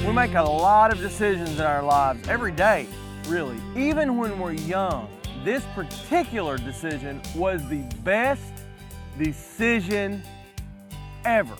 We make a lot of decisions in our lives every day, really. Even when we're young, this particular decision was the best decision ever.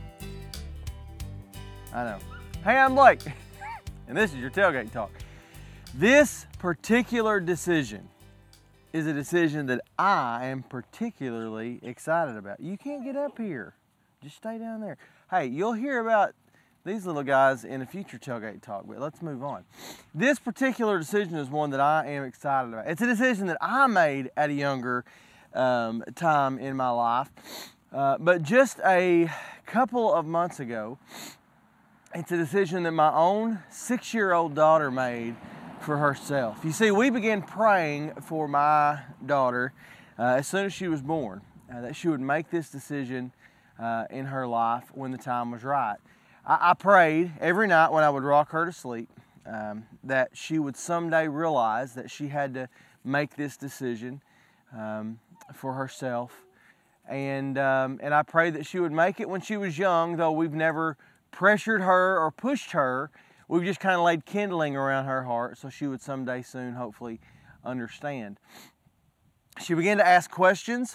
I know. Hey, I'm Blake, and this is your Tailgate Talk. This particular decision is a decision that I am particularly excited about. You can't get up here. Just stay down there. Hey, you'll hear about these little guys in a future Tailgate Talk, but let's move on. This particular decision is one that I am excited about. It's a decision that I made at a younger time in my life, but just a couple of months ago, it's a decision that my own 6-year-old daughter made for herself. You see, we began praying for my daughter as soon as she was born, that she would make this decision in her life when the time was right. I prayed every night when I would rock her to sleep that she would someday realize that she had to make this decision for herself. And I prayed that she would make it when she was young, though we've never pressured her or pushed her. We've just kind of laid kindling around her heart so she would someday soon hopefully understand. She began to ask questions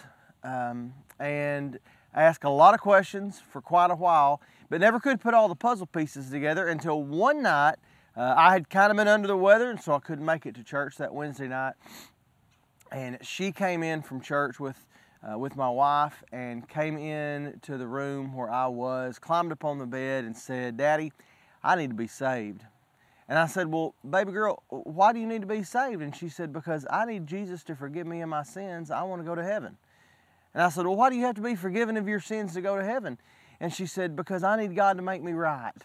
and ask a lot of questions for quite a while, but never could put all the puzzle pieces together until one night. I had kind of been under the weather, and so I couldn't make it to church that Wednesday night. And she came in from church with my wife and came in to the room where I was, climbed up on the bed and said, "Daddy, I need to be saved." And I said, "Well, baby girl, why do you need to be saved?" And she said, "Because I need Jesus to forgive me of my sins. I want to go to heaven." And I said, "Well, why do you have to be forgiven of your sins to go to heaven?" And she said, "Because I need God to make me right."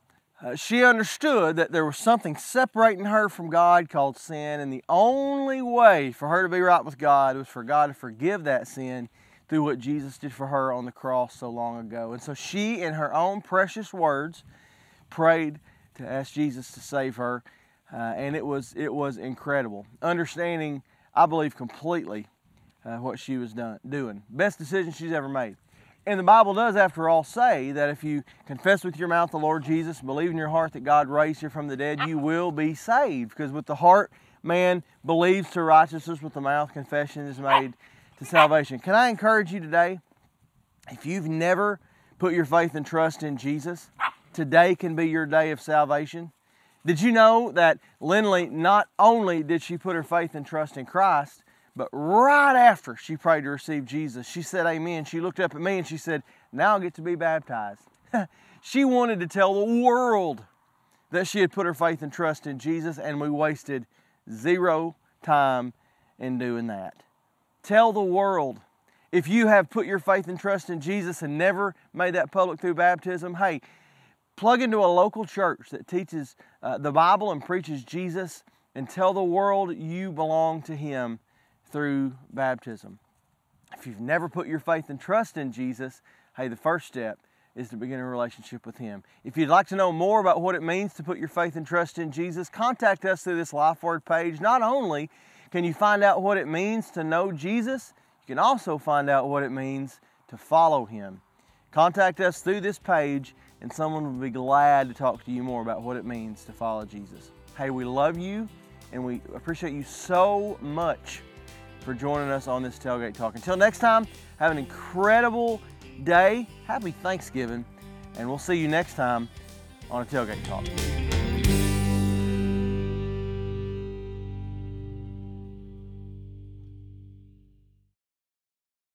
She understood that there was something separating her from God called sin, and the only way for her to be right with God was for God to forgive that sin through what Jesus did for her on the cross so long ago. And so she, in her own precious words, prayed to ask Jesus to save her, and it was incredible. Understanding, I believe, completely what she was doing. Best decision she's ever made. And the Bible does, after all, say that if you confess with your mouth the Lord Jesus, believe in your heart that God raised him from the dead, you will be saved. Because with the heart, man believes to righteousness, with the mouth, confession is made to salvation. Can I encourage you today, if you've never put your faith and trust in Jesus, today can be your day of salvation. Did you know that Lindley, not only did she put her faith and trust in Christ, but right after she prayed to receive Jesus, she said amen. She looked up at me and she said, "Now I get to be baptized." She wanted to tell the world that she had put her faith and trust in Jesus, and we wasted zero time in doing that. Tell the world. If you have put your faith and trust in Jesus and never made that public through baptism, hey, plug into a local church that teaches the Bible and preaches Jesus, and tell the world you belong to him through baptism. If you've never put your faith and trust in Jesus, hey, the first step is to begin a relationship with him. If you'd like to know more about what it means to put your faith and trust in Jesus, contact us through this LifeWord page. Not only can you find out what it means to know Jesus, you can also find out what it means to follow him. Contact us through this page, and someone will be glad to talk to you more about what it means to follow Jesus. Hey, we love you, and we appreciate you so much for joining us on this Tailgate Talk. Until next time, have an incredible day. Happy Thanksgiving, and we'll see you next time on a Tailgate Talk.